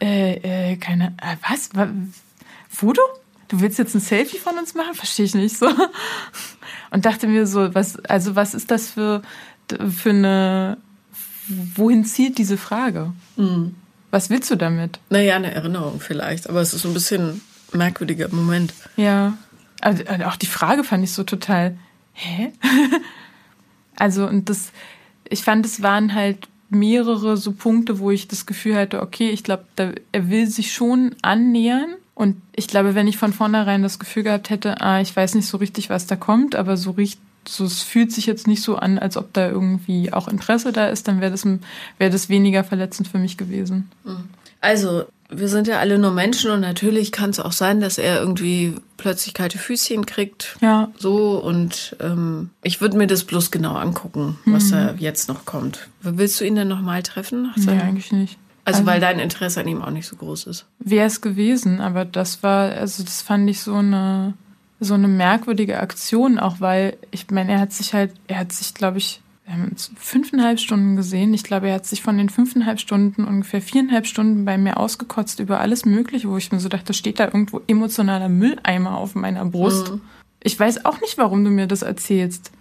was? Foto? Du willst jetzt ein Selfie von uns machen? Verstehe ich nicht so. Und dachte mir so, was ist das für eine, wohin zielt diese Frage? Was willst du damit? Naja, eine Erinnerung vielleicht, aber es ist so ein bisschen ein merkwürdiger Moment. Ja, also auch die Frage fand ich so total, hä? Also, ich fand, es waren halt mehrere so Punkte, wo ich das Gefühl hatte, okay, ich glaube, er will sich schon annähern. Und ich glaube, wenn ich von vornherein das Gefühl gehabt hätte, ich weiß nicht so richtig, was da kommt, aber so es fühlt sich jetzt nicht so an, als ob da irgendwie auch Interesse da ist, dann wäre das weniger verletzend für mich gewesen. Also, wir sind ja alle nur Menschen und natürlich kann es auch sein, dass er irgendwie plötzlich kalte Füßchen kriegt. Ja. So, und ich würde mir das bloß genau angucken, was da jetzt noch kommt. Willst du ihn denn nochmal treffen? Nee, eigentlich nicht. Also, weil dein Interesse an ihm auch nicht so groß ist. Wäre es gewesen, aber das fand ich so eine merkwürdige Aktion, auch weil, ich meine, er hat sich, glaube ich, wir haben uns 5,5 Stunden gesehen. Ich glaube, er hat sich von den 5,5 Stunden ungefähr 4,5 Stunden bei mir ausgekotzt über alles Mögliche, wo ich mir so dachte, steht da irgendwo emotionaler Mülleimer auf meiner Brust. Ich weiß auch nicht, warum du mir das erzählst.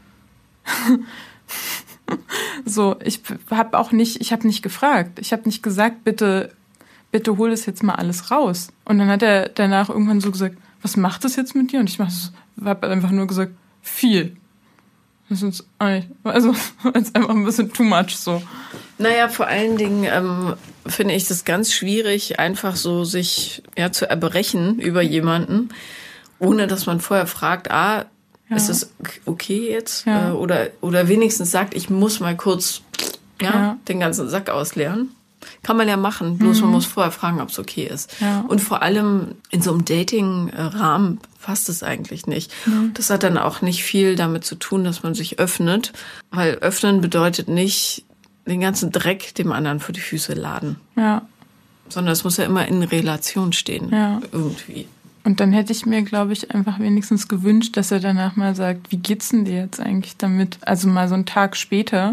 So, ich habe nicht gefragt. Ich habe nicht gesagt, bitte hol das jetzt mal alles raus. Und dann hat er danach irgendwann so gesagt, was macht das jetzt mit dir? Und ich habe einfach nur gesagt, viel. Das ist also einfach ein bisschen too much so. Naja, vor allen Dingen finde ich das ganz schwierig, einfach so sich zu erbrechen über jemanden, ohne dass man vorher fragt, ist es okay jetzt? Ja. Oder wenigstens sagt, ich muss mal kurz den ganzen Sack ausleeren. Kann man ja machen, bloß man muss vorher fragen, ob es okay ist. Ja. Und vor allem in so einem Dating-Rahmen passt es eigentlich nicht. Das hat dann auch nicht viel damit zu tun, dass man sich öffnet, weil öffnen bedeutet nicht den ganzen Dreck dem anderen vor die Füße laden. Ja. Sondern es muss ja immer in Relation stehen, irgendwie. Und dann hätte ich mir, glaube ich, einfach wenigstens gewünscht, dass er danach mal sagt, wie geht's denn dir jetzt eigentlich damit? Also mal so einen Tag später.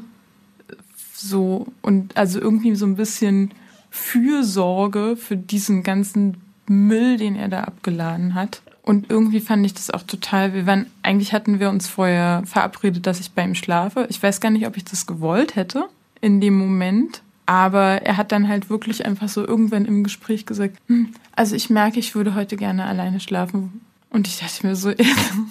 So, und also irgendwie so ein bisschen Fürsorge für diesen ganzen Müll, den er da abgeladen hat. Und irgendwie fand ich das auch total, eigentlich hatten wir uns vorher verabredet, dass ich bei ihm schlafe. Ich weiß gar nicht, ob ich das gewollt hätte in dem Moment, Aber er hat dann halt wirklich einfach so irgendwann im Gespräch gesagt, also ich merke, ich würde heute gerne alleine schlafen. Und ich dachte mir so,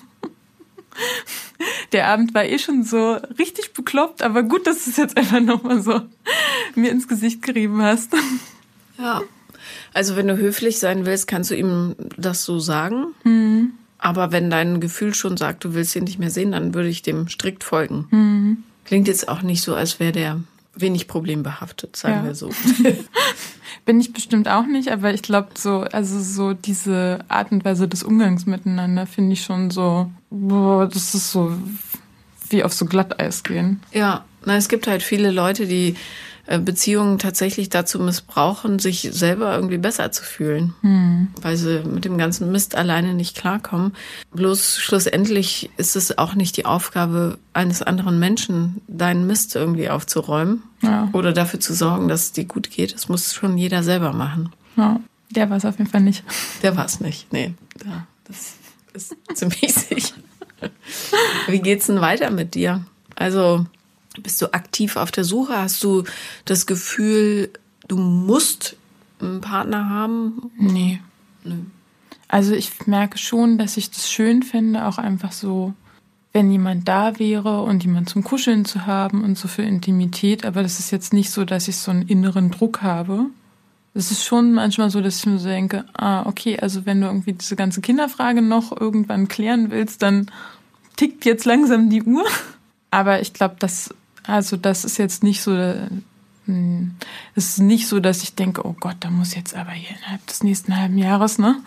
der Abend war schon so richtig bekloppt, aber gut, dass du es jetzt einfach nochmal so mir ins Gesicht gerieben hast. Ja, also wenn du höflich sein willst, kannst du ihm das so sagen. Aber wenn dein Gefühl schon sagt, du willst ihn nicht mehr sehen, dann würde ich dem strikt folgen. Klingt jetzt auch nicht so, als wäre der wenig problembehaftet, sagen wir so. Bin ich bestimmt auch nicht, aber ich glaube so diese Art und Weise des Umgangs miteinander finde ich schon so, das ist so wie auf so Glatteis gehen. Ja, es gibt halt viele Leute, die Beziehungen tatsächlich dazu missbrauchen, sich selber irgendwie besser zu fühlen, weil sie mit dem ganzen Mist alleine nicht klarkommen. Bloß schlussendlich ist es auch nicht die Aufgabe eines anderen Menschen, deinen Mist irgendwie aufzuräumen oder dafür zu sorgen, dass es dir gut geht. Das muss schon jeder selber machen. Ja, der war es auf jeden Fall nicht. Der war es nicht, nee. Das ist ziemlich sicher. Wie geht's denn weiter mit dir? Also bist du aktiv auf der Suche? Hast du das Gefühl, du musst einen Partner haben? Nee. Also ich merke schon, dass ich das schön finde, auch einfach so, wenn jemand da wäre und jemand zum Kuscheln zu haben und so für Intimität. Aber das ist jetzt nicht so, dass ich so einen inneren Druck habe. Es ist schon manchmal so, dass ich mir so denke, okay, also wenn du irgendwie diese ganze Kinderfrage noch irgendwann klären willst, dann tickt jetzt langsam die Uhr. Aber ich glaube, das ist jetzt nicht so, es ist nicht so, dass ich denke, oh Gott, da muss jetzt aber hier innerhalb des nächsten halben Jahres, ne?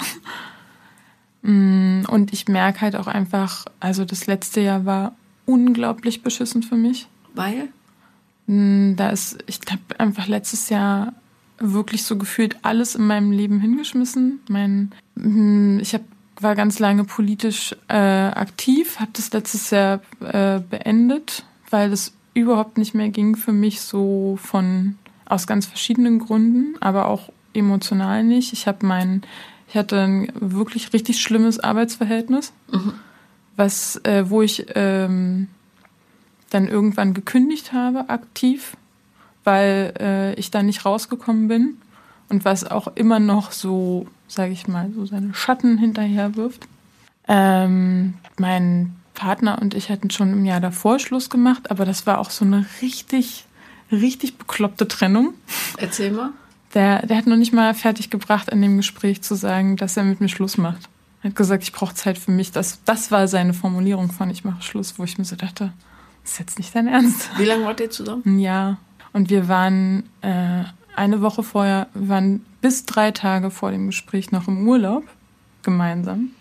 Und ich merke halt auch einfach, also das letzte Jahr war unglaublich beschissen für mich. Weil? Ich habe einfach letztes Jahr wirklich so gefühlt alles in meinem Leben hingeschmissen. War ganz lange politisch aktiv, habe das letztes Jahr beendet, weil das überhaupt nicht mehr ging für mich so aus ganz verschiedenen Gründen, aber auch emotional nicht. Ich hatte ein wirklich richtig schlimmes Arbeitsverhältnis, wo ich dann irgendwann gekündigt habe, aktiv, weil ich da nicht rausgekommen bin und was auch immer noch so, sage ich mal, so seine Schatten hinterher wirft. Mein Partner und ich hatten schon im Jahr davor Schluss gemacht, aber das war auch so eine richtig, richtig bekloppte Trennung. Erzähl mal. Der hat noch nicht mal fertig gebracht, in dem Gespräch zu sagen, dass er mit mir Schluss macht. Er hat gesagt, ich brauche Zeit für mich. Das war seine Formulierung von ich mache Schluss, wo ich mir so dachte, das ist jetzt nicht dein Ernst. Wie lange wart ihr zusammen? Ein Jahr. Und wir waren eine Woche vorher, wir waren bis 3 Tage vor dem Gespräch noch im Urlaub, gemeinsam.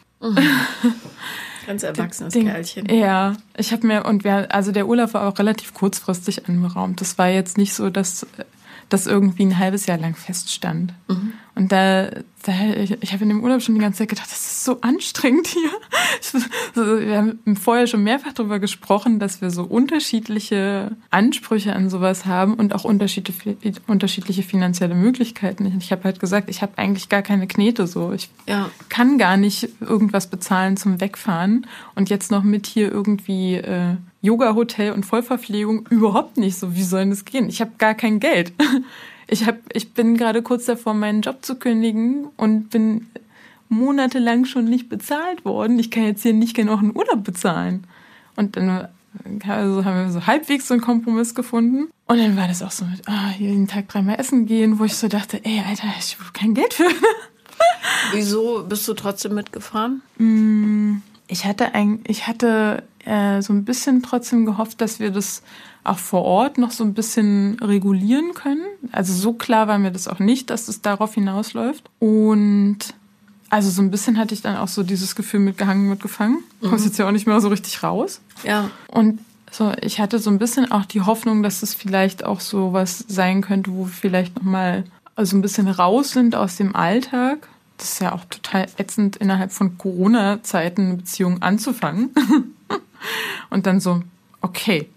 Ganz erwachsenes Kerlchen. Ja, der Urlaub war auch relativ kurzfristig anberaumt. Das war jetzt nicht so, dass das irgendwie ein halbes Jahr lang feststand. Und ich habe in dem Urlaub schon die ganze Zeit gedacht, das ist so anstrengend hier. Wir haben vorher schon mehrfach darüber gesprochen, dass wir so unterschiedliche Ansprüche an sowas haben und auch unterschiedliche finanzielle Möglichkeiten. Ich habe halt gesagt, ich habe eigentlich gar keine Knete so. Ich kann gar nicht irgendwas bezahlen zum Wegfahren und jetzt noch mit hier irgendwie Yoga-Hotel und Vollverpflegung überhaupt nicht so. Wie soll das gehen? Ich habe gar kein Geld. Ich bin gerade kurz davor, meinen Job zu kündigen und bin monatelang schon nicht bezahlt worden. Ich kann jetzt hier nicht genug einen Urlaub bezahlen. Und dann haben wir so halbwegs so einen Kompromiss gefunden. Und dann war das auch so mit, jeden Tag 3-mal essen gehen, wo ich so dachte, ey, Alter, ich habe kein Geld für. Wieso bist du trotzdem mitgefahren? Ich hatte so ein bisschen trotzdem gehofft, dass wir das auch vor Ort noch so ein bisschen regulieren können. Also so klar war mir das auch nicht, dass es darauf hinausläuft. Und also so ein bisschen hatte ich dann auch so dieses Gefühl mitgehangen, mitgefangen. Kommst jetzt ja auch nicht mehr so richtig raus. Ja. Und so, ich hatte so ein bisschen auch die Hoffnung, dass es vielleicht auch so was sein könnte, wo wir vielleicht nochmal so ein bisschen raus sind aus dem Alltag. Das ist ja auch total ätzend, innerhalb von Corona-Zeiten eine Beziehung anzufangen. Und dann so, okay,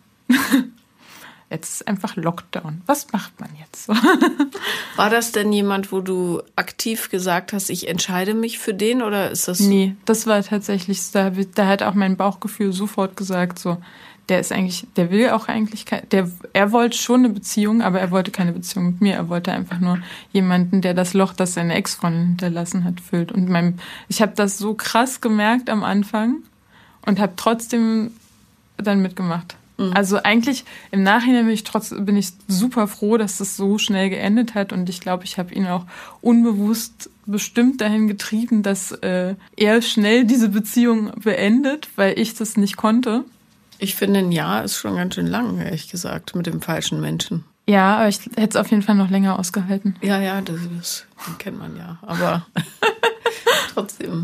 jetzt ist einfach Lockdown. Was macht man jetzt? War das denn jemand, wo du aktiv gesagt hast, ich entscheide mich für den, oder ist das? Nee, das war tatsächlich, da hat auch mein Bauchgefühl sofort gesagt, so, der will auch eigentlich, er wollte schon eine Beziehung, aber er wollte keine Beziehung mit mir. Er wollte einfach nur jemanden, der das Loch, das seine Ex-Freundin hinterlassen hat, füllt. Und ich habe das so krass gemerkt am Anfang und habe trotzdem dann mitgemacht. Also eigentlich im Nachhinein bin ich super froh, dass das so schnell geendet hat, und ich glaube, ich habe ihn auch unbewusst bestimmt dahin getrieben, dass er schnell diese Beziehung beendet, weil ich das nicht konnte. Ich finde, ein Jahr ist schon ganz schön lang, ehrlich gesagt, mit dem falschen Menschen. Ja, aber ich hätte es auf jeden Fall noch länger ausgehalten. Ja, das kennt man ja, aber trotzdem.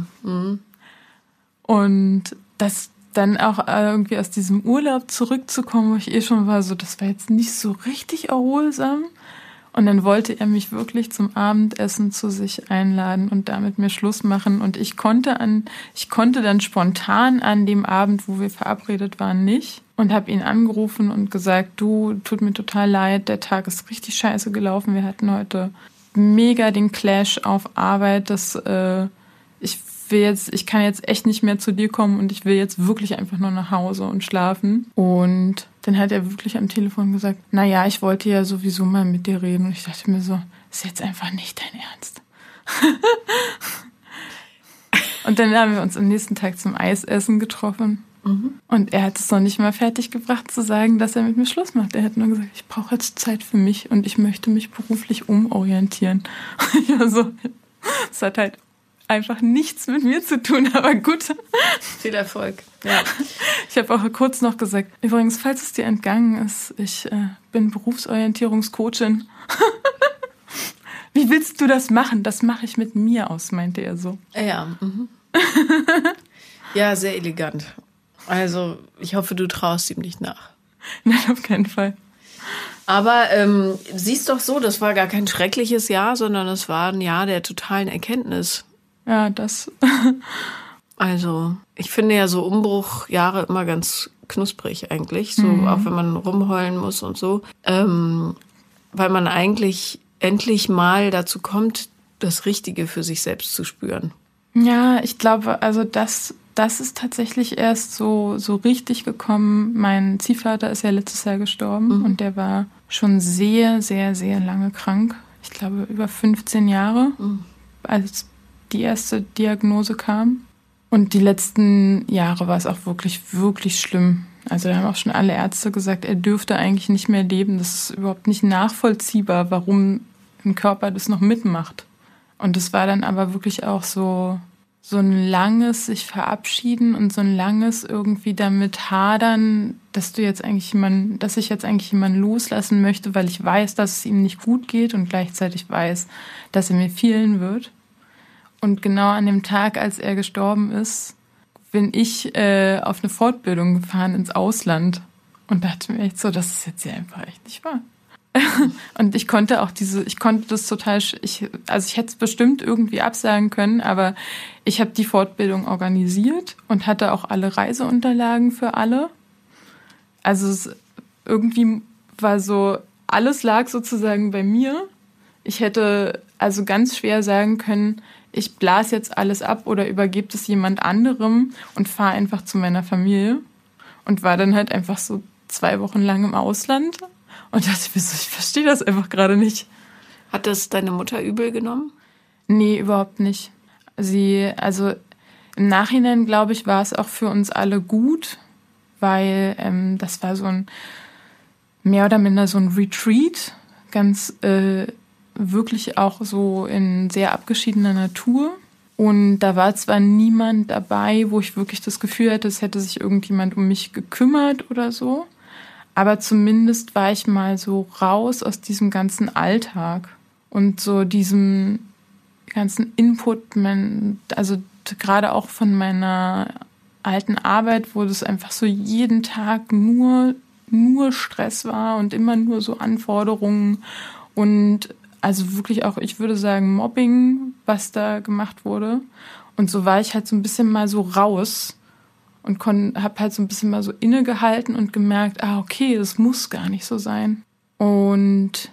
Und das dann auch irgendwie aus diesem Urlaub zurückzukommen, wo ich schon war, so, das war jetzt nicht so richtig erholsam. Und dann wollte er mich wirklich zum Abendessen zu sich einladen und da mit mir Schluss machen. Und ich konnte dann spontan an dem Abend, wo wir verabredet waren, nicht. Und habe ihn angerufen und gesagt, du, tut mir total leid, der Tag ist richtig scheiße gelaufen. Wir hatten heute mega den Clash auf Arbeit, dass ich kann jetzt echt nicht mehr zu dir kommen und ich will jetzt wirklich einfach nur nach Hause und schlafen. Und dann hat er wirklich am Telefon gesagt, naja, ich wollte ja sowieso mal mit dir reden. Und ich dachte mir so, ist jetzt einfach nicht dein Ernst. Und dann haben wir uns am nächsten Tag zum Eisessen getroffen. Und er hat es noch nicht mal fertig gebracht zu sagen, dass er mit mir Schluss macht. Er hat nur gesagt, ich brauche jetzt Zeit für mich und ich möchte mich beruflich umorientieren. Und ich war so, es hat halt einfach nichts mit mir zu tun, aber gut. Viel Erfolg. Ja. Ich habe auch kurz noch gesagt, übrigens, falls es dir entgangen ist, ich bin Berufsorientierungscoachin. Wie willst du das machen? Das mache ich mit mir aus, meinte er so. Ja. Ja, sehr elegant. Also, ich hoffe, du traust ihm nicht nach. Nein, auf keinen Fall. Aber siehst doch so, das war gar kein schreckliches Jahr, sondern es war ein Jahr der totalen Erkenntnis. Ja, das. Also, ich finde ja so Umbruchjahre immer ganz knusprig eigentlich, so auch wenn man rumheulen muss und so, weil man eigentlich endlich mal dazu kommt, das Richtige für sich selbst zu spüren. Ja, ich glaube, also das ist tatsächlich erst so richtig gekommen. Mein Ziehvater ist ja letztes Jahr gestorben und der war schon sehr, sehr, sehr lange krank. Ich glaube, über 15 Jahre, als die erste Diagnose kam. Und die letzten Jahre war es auch wirklich, wirklich schlimm. Also da haben auch schon alle Ärzte gesagt, er dürfte eigentlich nicht mehr leben. Das ist überhaupt nicht nachvollziehbar, warum ein Körper das noch mitmacht. Und es war dann aber wirklich auch so ein langes sich verabschieden und so ein langes irgendwie damit hadern, dass ich jetzt eigentlich jemanden loslassen möchte, weil ich weiß, dass es ihm nicht gut geht und gleichzeitig weiß, dass er mir fehlen wird. Und genau an dem Tag, als er gestorben ist, bin ich auf eine Fortbildung gefahren ins Ausland und dachte mir echt so, das ist jetzt hier einfach echt nicht wahr. Und ich konnte das total, ich hätte es bestimmt irgendwie absagen können, aber ich habe die Fortbildung organisiert und hatte auch alle Reiseunterlagen für alle. Also irgendwie war so, alles lag sozusagen bei mir. Ich hätte also ganz schwer sagen können, ich blase jetzt alles ab oder übergebe es jemand anderem und fahre einfach zu meiner Familie. Und war dann halt einfach so 2 Wochen lang im Ausland. Und dachte mir so, ich verstehe das einfach gerade nicht. Hat das deine Mutter übel genommen? Nee, überhaupt nicht. Also im Nachhinein, glaube ich, war es auch für uns alle gut, weil das war so ein, mehr oder minder so ein Retreat, ganz wirklich auch so in sehr abgeschiedener Natur. Und da war zwar niemand dabei, wo ich wirklich das Gefühl hatte, es hätte sich irgendjemand um mich gekümmert oder so. Aber zumindest war ich mal so raus aus diesem ganzen Alltag und so diesem ganzen Input, also gerade auch von meiner alten Arbeit, wo das einfach so jeden Tag nur Stress war und immer nur so Anforderungen und also wirklich auch, ich würde sagen, Mobbing, was da gemacht wurde. Und so war ich halt so ein bisschen mal so raus und habe halt so ein bisschen mal so innegehalten und gemerkt, okay, das muss gar nicht so sein. Und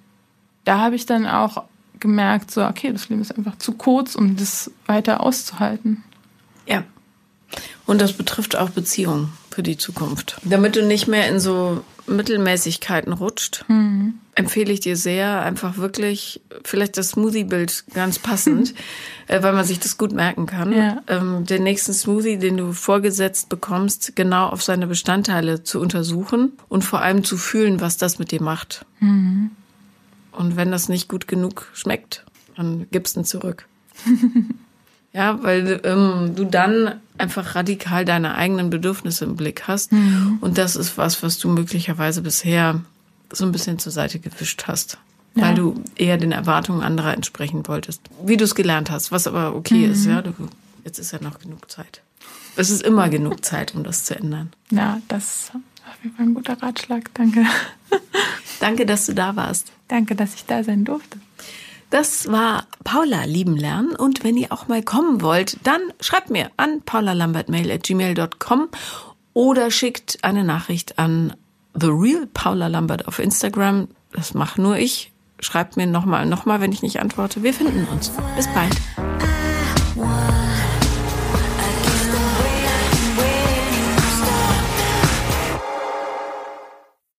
da habe ich dann auch gemerkt, so, okay, das Leben ist einfach zu kurz, um das weiter auszuhalten. Ja. Und das betrifft auch Beziehungen. für die Zukunft. Damit du nicht mehr in so Mittelmäßigkeiten rutscht, empfehle ich dir sehr, einfach wirklich, vielleicht das Smoothie-Bild ganz passend, weil man sich das gut merken kann, den nächsten Smoothie, den du vorgesetzt bekommst, genau auf seine Bestandteile zu untersuchen und vor allem zu fühlen, was das mit dir macht. Und wenn das nicht gut genug schmeckt, dann gibst du ihn zurück. Ja, weil du dann einfach radikal deine eigenen Bedürfnisse im Blick hast. Und das ist was du möglicherweise bisher so ein bisschen zur Seite gewischt hast. Ja. Weil du eher den Erwartungen anderer entsprechen wolltest. Wie du es gelernt hast, was aber okay ist. Ja, jetzt ist ja noch genug Zeit. Es ist immer genug Zeit, um das zu ändern. Ja, das ist auf jeden Fall ein guter Ratschlag. Danke. Danke, dass du da warst. Danke, dass ich da sein durfte. Das war Paula lieben lernen. Und wenn ihr auch mal kommen wollt, dann schreibt mir an paulalambertmail@gmail.com oder schickt eine Nachricht an The Real Paula Lambert auf Instagram. Das mache nur ich. Schreibt mir nochmal, wenn ich nicht antworte. Wir finden uns. Bis bald.